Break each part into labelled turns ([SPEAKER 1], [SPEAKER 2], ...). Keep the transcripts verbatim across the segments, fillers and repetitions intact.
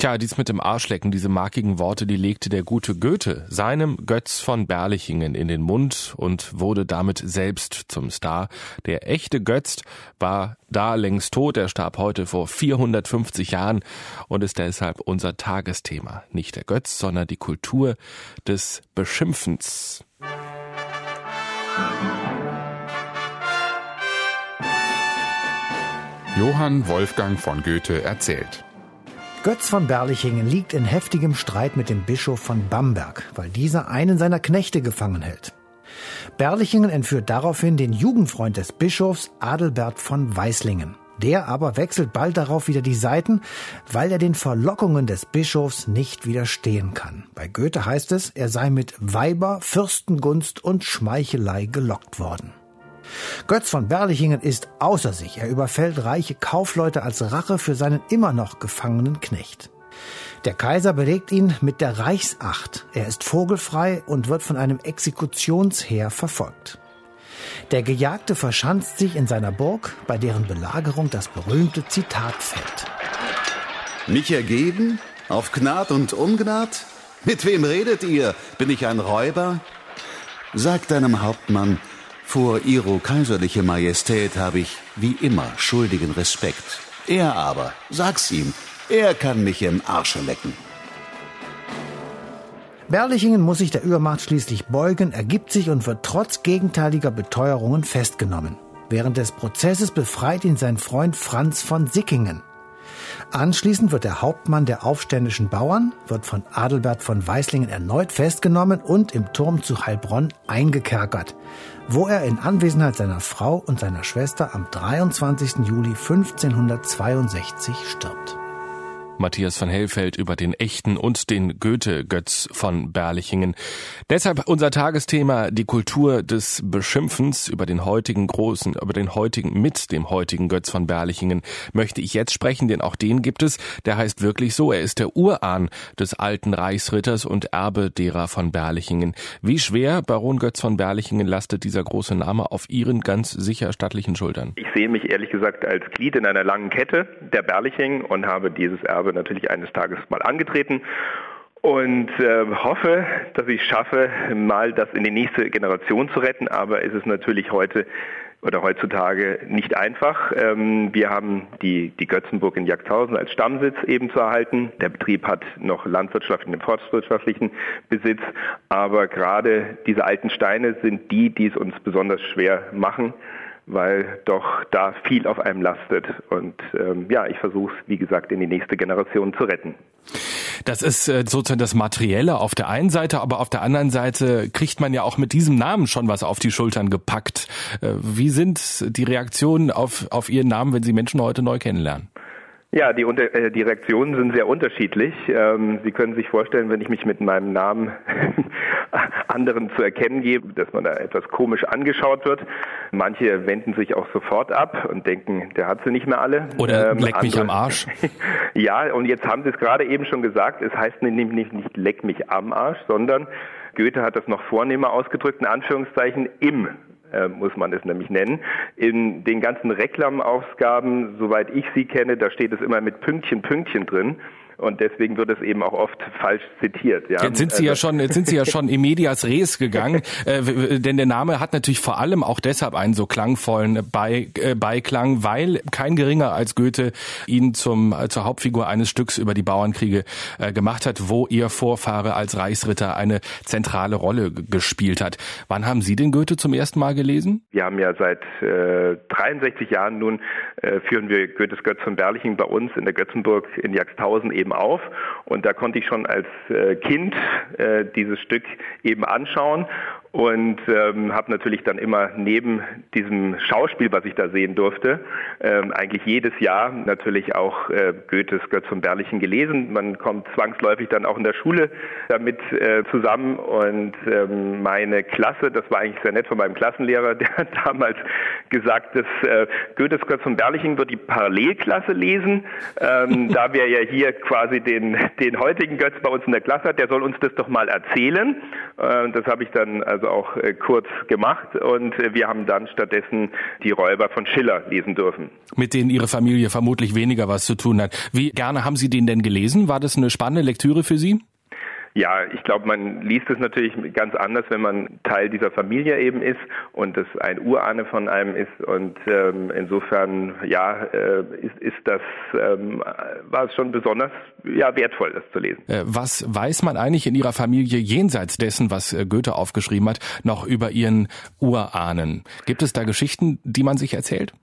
[SPEAKER 1] Tja, dies mit dem Arschlecken, diese markigen Worte, die legte der gute Goethe seinem Götz von Berlichingen in den Mund und wurde damit selbst zum Star. Der echte Götz war da längst tot, er starb heute vor vierhundertfünfzig Jahren und ist deshalb unser Tagesthema. Nicht der Götz, sondern die Kultur des Beschimpfens.
[SPEAKER 2] Johann Wolfgang von Goethe erzählt.
[SPEAKER 3] Götz von Berlichingen liegt in heftigem Streit mit dem Bischof von Bamberg, weil dieser einen seiner Knechte gefangen hält. Berlichingen entführt daraufhin den Jugendfreund des Bischofs, Adalbert von Weislingen. Der aber wechselt bald darauf wieder die Seiten, weil er den Verlockungen des Bischofs nicht widerstehen kann. Bei Goethe heißt es, er sei mit Weiber, Fürstengunst und Schmeichelei gelockt worden. Götz von Berlichingen ist außer sich. Er überfällt reiche Kaufleute als Rache für seinen immer noch gefangenen Knecht. Der Kaiser belegt ihn mit der Reichsacht. Er ist vogelfrei und wird von einem Exekutionsheer verfolgt. Der Gejagte verschanzt sich in seiner Burg, bei deren Belagerung das berühmte Zitat fällt.
[SPEAKER 4] Mich ergeben? Auf Gnad und Ungnad? Mit wem redet ihr? Bin ich ein Räuber? Sagt deinem Hauptmann, vor Ihro kaiserliche Majestät habe ich wie immer schuldigen Respekt. Er aber, sag's ihm, er kann mich im Arsche lecken.
[SPEAKER 3] Berlichingen muss sich der Übermacht schließlich beugen, ergibt sich und wird trotz gegenteiliger Beteuerungen festgenommen. Während des Prozesses befreit ihn sein Freund Franz von Sickingen. Anschließend wird der Hauptmann der aufständischen Bauern, wird von Adalbert von Weislingen erneut festgenommen und im Turm zu Heilbronn eingekerkert, wo er in Anwesenheit seiner Frau und seiner Schwester am dreiundzwanzigsten Juli fünfzehnhundertzweiundsechzig stirbt.
[SPEAKER 1] Matthias von Hellfeld über den echten und den Goethe-Götz von Berlichingen. Deshalb unser Tagesthema, die Kultur des Beschimpfens. Über den heutigen großen, über den heutigen, mit dem heutigen Götz von Berlichingen möchte ich jetzt sprechen, denn auch den gibt es. Der heißt wirklich so, er ist der Urahn des alten Reichsritters und Erbe derer von Berlichingen. Wie schwer, Baron Götz von Berlichingen, lastet dieser große Name auf Ihren ganz sicher stattlichen Schultern?
[SPEAKER 5] Ich sehe mich ehrlich gesagt als Glied in einer langen Kette der Berlichingen und habe dieses Erbe natürlich eines Tages mal angetreten und äh, hoffe, dass ich es schaffe, mal das in die nächste Generation zu retten. Aber es ist natürlich heute oder heutzutage nicht einfach. Ähm, wir haben die, die Götzenburg in Jagdhausen als Stammsitz eben zu erhalten. Der Betrieb hat noch landwirtschaftlichen und forstwirtschaftlichen Besitz. Aber gerade diese alten Steine sind die, die es uns besonders schwer machen, weil doch da viel auf einem lastet. Und ähm, ja, ich versuche es, wie gesagt, in die nächste Generation zu retten.
[SPEAKER 1] Das ist äh, sozusagen das Materielle auf der einen Seite, aber auf der anderen Seite kriegt man ja auch mit diesem Namen schon was auf die Schultern gepackt. Äh, wie sind die Reaktionen auf, auf Ihren Namen, wenn Sie Menschen heute neu kennenlernen?
[SPEAKER 5] Ja, die, die Reaktionen sind sehr unterschiedlich. Sie können sich vorstellen, wenn ich mich mit meinem Namen anderen zu erkennen gebe, dass man da etwas komisch angeschaut wird. Manche wenden sich auch sofort ab und denken, der hat sie nicht mehr alle.
[SPEAKER 1] Oder ähm, leck mich andere, am Arsch.
[SPEAKER 5] Ja, und jetzt haben Sie es gerade eben schon gesagt, es heißt nämlich nicht, nicht leck mich am Arsch, sondern Goethe hat das noch vornehmer ausgedrückt, in Anführungszeichen im. Muss man es nämlich nennen. In den ganzen Reklamausgaben, soweit ich sie kenne, da steht es immer mit Pünktchen, Pünktchen drin. Und deswegen wird es eben auch oft falsch zitiert. Ja.
[SPEAKER 1] Jetzt sind Sie ja schon, jetzt sind Sie ja schon in medias res gegangen, äh, denn der Name hat natürlich vor allem auch deshalb einen so klangvollen Bei, äh, Beiklang, weil kein geringer als Goethe ihn zum äh, zur Hauptfigur eines Stücks über die Bauernkriege äh, gemacht hat, wo Ihr Vorfahre als Reichsritter eine zentrale Rolle g- gespielt hat. Wann haben Sie den Goethe zum ersten Mal gelesen?
[SPEAKER 5] Wir haben ja seit äh, dreiundsechzig Jahren nun äh, führen wir Goethes Götz von Berlichingen bei uns in der Götzenburg in Jagdhausen eben auf und da konnte ich schon als äh, Kind äh, dieses Stück eben anschauen und ähm, habe natürlich dann immer neben diesem Schauspiel, was ich da sehen durfte, ähm, eigentlich jedes Jahr natürlich auch äh, Goethes Götz von Berlichingen gelesen. Man kommt zwangsläufig dann auch in der Schule damit äh, zusammen und ähm, meine Klasse, das war eigentlich sehr nett von meinem Klassenlehrer, der hat damals gesagt, dass äh, Goethes Götz von Berlichingen wird die Parallelklasse lesen, ähm, da wir ja hier quasi den, den heutigen Götz bei uns in der Klasse hat, der soll uns das doch mal erzählen. Äh, das habe ich dann also also auch äh, kurz gemacht und äh, wir haben dann stattdessen die Räuber von Schiller lesen dürfen.
[SPEAKER 1] Mit denen Ihre Familie vermutlich weniger was zu tun hat. Wie gerne haben Sie den denn gelesen? War das eine spannende Lektüre für Sie?
[SPEAKER 5] Ja, ich glaube, man liest es natürlich ganz anders, wenn man Teil dieser Familie eben ist und es ein Urahne von einem ist. Und ähm, insofern, ja, äh, ist, ist das, ähm, war es schon besonders ja, wertvoll, das zu lesen.
[SPEAKER 1] Äh, was weiß man eigentlich in Ihrer Familie jenseits dessen, was Goethe aufgeschrieben hat, noch über Ihren Urahnen? Gibt es da Geschichten, die man sich erzählt?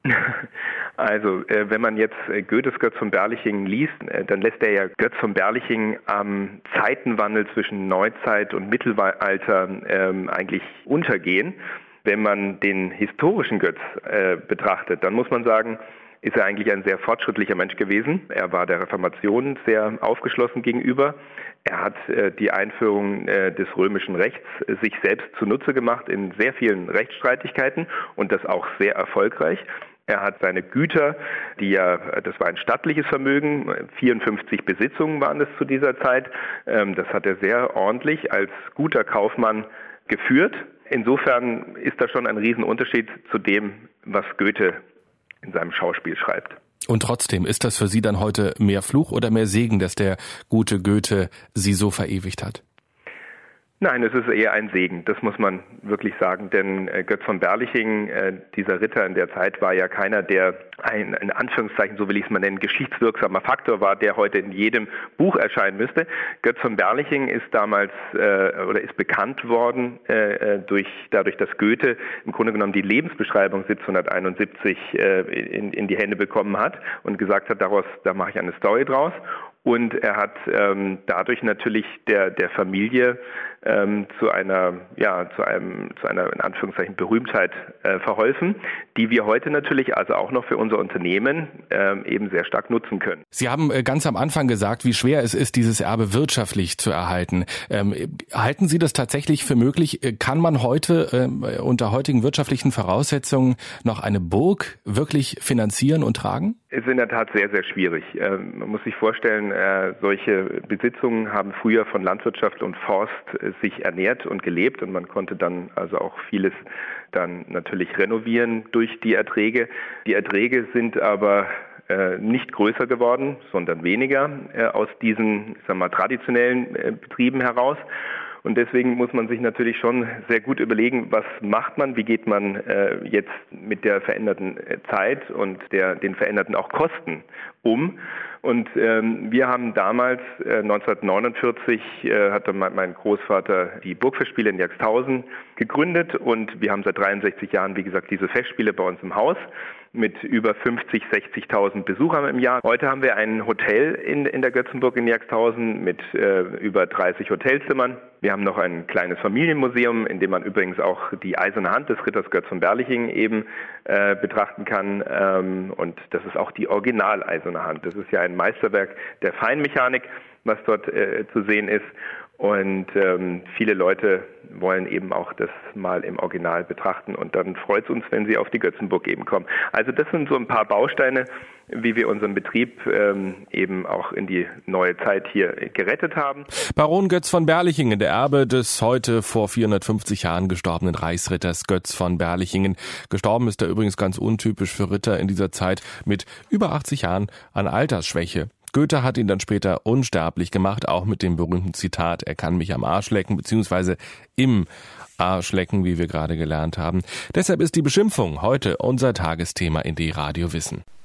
[SPEAKER 5] Also, äh, wenn man jetzt äh, Goethes Götz von Berlichingen liest, äh, dann lässt er ja Götz von Berlichingen am Zeitenwandel zwischen Neuzeit und Mittelalter ähm, eigentlich untergehen. Wenn man den historischen Götz äh, betrachtet, dann muss man sagen, ist er eigentlich ein sehr fortschrittlicher Mensch gewesen. Er war der Reformation sehr aufgeschlossen gegenüber. Er hat äh, die Einführung äh, des römischen Rechts äh, sich selbst zunutze gemacht in sehr vielen Rechtsstreitigkeiten und das auch sehr erfolgreich. Er hat seine Güter, die ja, das war ein stattliches Vermögen, vierundfünfzig Besitzungen waren es zu dieser Zeit. Das hat er sehr ordentlich als guter Kaufmann geführt. Insofern ist da schon ein Riesenunterschied zu dem, was Goethe in seinem Schauspiel schreibt.
[SPEAKER 1] Und trotzdem, ist das für Sie dann heute mehr Fluch oder mehr Segen, dass der gute Goethe Sie so verewigt hat?
[SPEAKER 5] Nein, es ist eher ein Segen, das muss man wirklich sagen, denn äh, Götz von Berlichingen, äh, dieser Ritter in der Zeit, war ja keiner, der ein, in Anführungszeichen, so will ich es mal nennen, geschichtswirksamer Faktor war, der heute in jedem Buch erscheinen müsste. Götz von Berlichingen ist damals äh, oder ist bekannt worden äh, durch dadurch, dass Goethe im Grunde genommen die Lebensbeschreibung siebzehnhunderteinundsiebzig äh, in, in die Hände bekommen hat und gesagt hat, daraus, da mache ich eine Story draus. Und er hat ähm, dadurch natürlich der der Familie ähm, zu einer ja zu einem zu einer in Anführungszeichen Berühmtheit äh, verholfen, die wir heute natürlich also auch noch für unser Unternehmen ähm, eben sehr stark nutzen können.
[SPEAKER 1] Sie haben äh, ganz am Anfang gesagt, wie schwer es ist, dieses Erbe wirtschaftlich zu erhalten. Ähm, halten Sie das tatsächlich für möglich? Kann man heute äh, unter heutigen wirtschaftlichen Voraussetzungen noch eine Burg wirklich finanzieren und tragen?
[SPEAKER 5] Es ist in der Tat sehr, sehr schwierig. Ähm, man muss sich vorstellen, äh, solche Besitzungen haben früher von Landwirtschaft und Forst äh, sich ernährt und gelebt und man konnte dann also auch vieles dann natürlich renovieren durch die Erträge. Die Erträge sind aber äh, nicht größer geworden, sondern weniger äh, aus diesen, ich sag mal, traditionellen äh, Betrieben heraus. Und deswegen muss man sich natürlich schon sehr gut überlegen, was macht man, wie geht man äh, jetzt mit der veränderten Zeit und der, den veränderten auch Kosten um. Und ähm, wir haben damals, äh, neunzehnhundertneunundvierzig, äh, hatte mein, mein Großvater die Burgfestspiele in Jagsthausen gegründet und wir haben seit dreiundsechzig Jahren, wie gesagt, diese Festspiele bei uns im Haus mit über fünfzig, sechzigtausend Besuchern im Jahr. Heute haben wir ein Hotel in, in der Götzenburg in Jagsthausen mit äh, über dreißig Hotelzimmern. Wir haben noch ein kleines Familienmuseum, in dem man übrigens auch die eiserne Hand des Ritters Götz von Berlichingen eben äh, betrachten kann. Ähm, und das ist auch die Original-eiserne Hand. Das ist ja ein Meisterwerk der Feinmechanik, was dort äh, zu sehen ist. Und ähm, viele Leute wollen eben auch das mal im Original betrachten und dann freut es uns, wenn sie auf die Götzenburg eben kommen. Also das sind so ein paar Bausteine, wie wir unseren Betrieb ähm, eben auch in die neue Zeit hier gerettet haben.
[SPEAKER 1] Baron Götz von Berlichingen, der Erbe des heute vor vierhundertfünfzig Jahren gestorbenen Reichsritters Götz von Berlichingen. Gestorben ist er übrigens ganz untypisch für Ritter in dieser Zeit mit über achtzig Jahren an Altersschwäche. Goethe hat ihn dann später unsterblich gemacht, auch mit dem berühmten Zitat, er kann mich am Arsch lecken, beziehungsweise im Arsch lecken, wie wir gerade gelernt haben. Deshalb ist die Beschimpfung heute unser Tagesthema in D Radio Wissen.